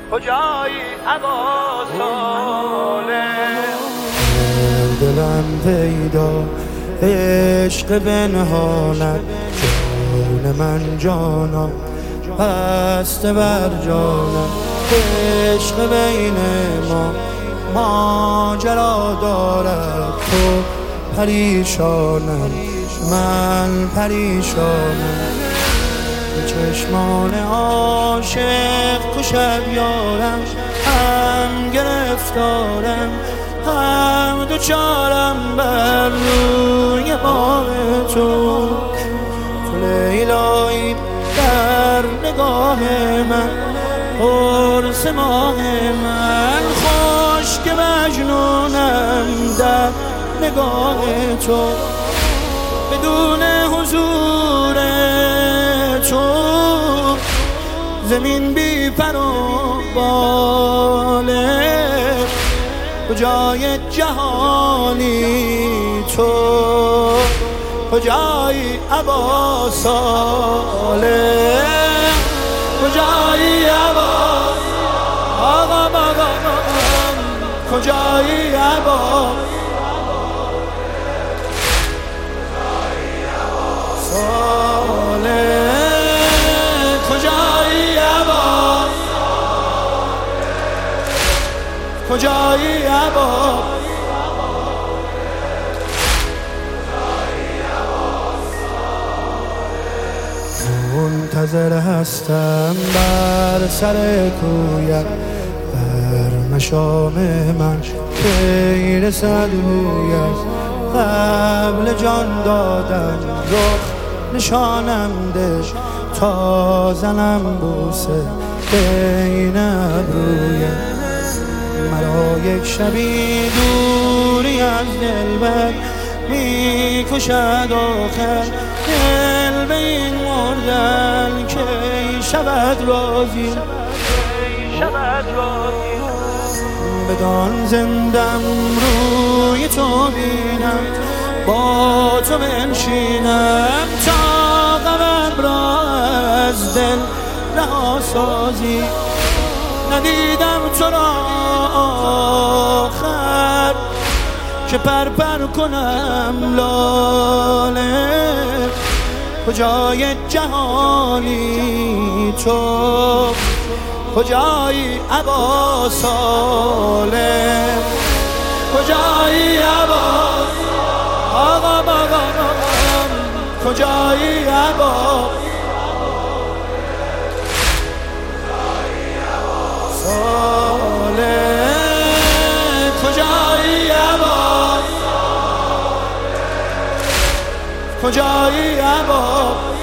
کجایی ابا صالح؟ دلم پیدا عشق بنهانت، جان من جانا بسته بر جانم. عشق بین ما ماجرا دارد، تو پریشانم من پریشانم. چشمان عاشق کشد یارم، هم گرفتارم هم دوچارم بر روی بام تو. تو لیلایی در نگاه من، قرص ماه من، خوش که مجنونم در نگاه تو. بدون حضور تو زمین بی پر و باله، کجای جهانی تو؟ کجایی ابا صالح؟ کجایی ابا آقا کجایی ابا صالح؟ کجایی ابا کجایی ابا منتظر هستم بر سر کویت، بر مشام من کی رسد بویت. قبل جان دادن رخ نشانم ده، تا زنم بوسه بین ابرویت. مرا یک شبی دوری از دلبر میکشد آخر، دل به این مردن کی شود راضی. بدان زندم روی تو بینم، با تو بنشینم، تا غمم را از دل رها سازی. ندیدم تو را آخر که پر کنم لاله، کجای جهانی تو؟ کجایی ابا صالح؟ کجایی ابا آقا کجایی ابا صالح؟ کجایی ابا کجایی ابا